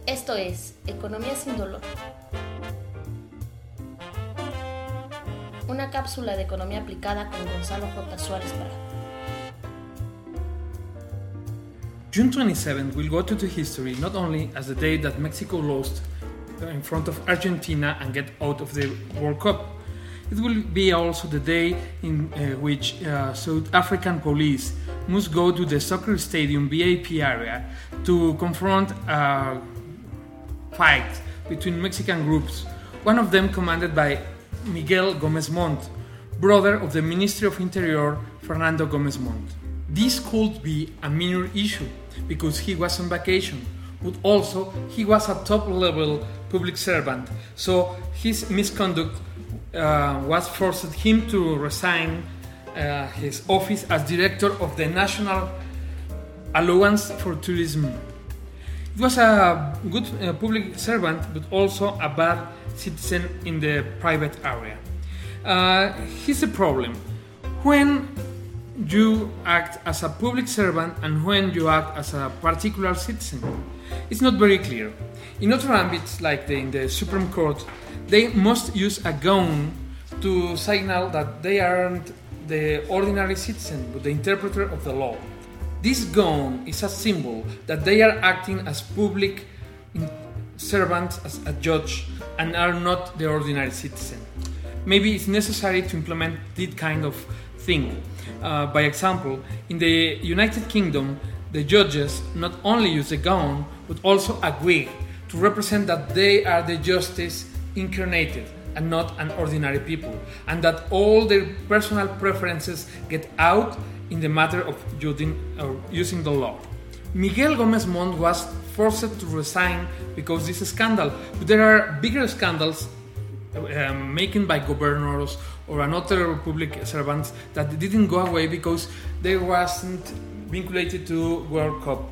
Esto es Economía sin dolor. Una cápsula de economía aplicada con Gonzalo J. Suárez Parra. June 27 will go to history not only as the day that Mexico lost in front of Argentina and get out of the World Cup. It will be also the day in which South African police must go to the soccer stadium VIP area to confront a fight between Mexican groups, one of them commanded by Miguel Gómez Montt, brother of the Ministry of Interior Fernando Gómez Montt. This could be a minor issue because he was on vacation, but also he was a top-level public servant, so his misconduct was forced him to resign his office as director of the National Alliance for Tourism. It was a good public servant, but also a bad citizen in the private area. Here's the problem. When you act as a public servant and when you act as a particular citizen, it's not very clear. In other ambits, like in the Supreme Court, they must use a gun to signal that they aren't the ordinary citizen, but the interpreter of the law. This gun is a symbol that they are acting as public servants, as a judge, and are not the ordinary citizen. Maybe it's necessary to implement this kind of thing. By example, in the United Kingdom, the judges not only use a gun, but also a wig to represent that they are the justice incarnated and not an ordinary people, and that all their personal preferences get out in the matter of judging or using the law. Miguel Gómez Montt was forced to resign because this scandal, but there are bigger scandals making by governors or another public servants that didn't go away because they wasn't vinculated to World Cup.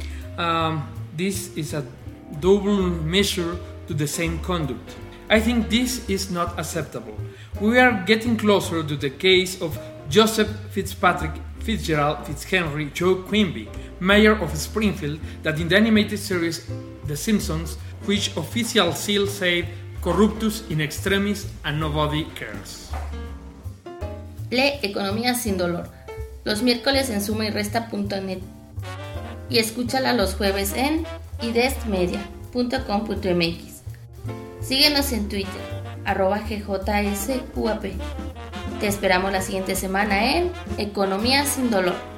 This is a double measure to the same conduct. I think this is not acceptable. We are getting closer to the case of Joseph Fitzpatrick Fitzgerald Fitzhenry Joe Quimby, mayor of Springfield, that in the animated series The Simpsons, which official seal said corruptus in extremis and nobody cares. Lee Economía sin dolor los miércoles en sumayresta.net y escúchala los jueves en idestmedia.com.mx. Síguenos en Twitter, @GJSUAP. Te esperamos la siguiente semana en Economía sin dolor.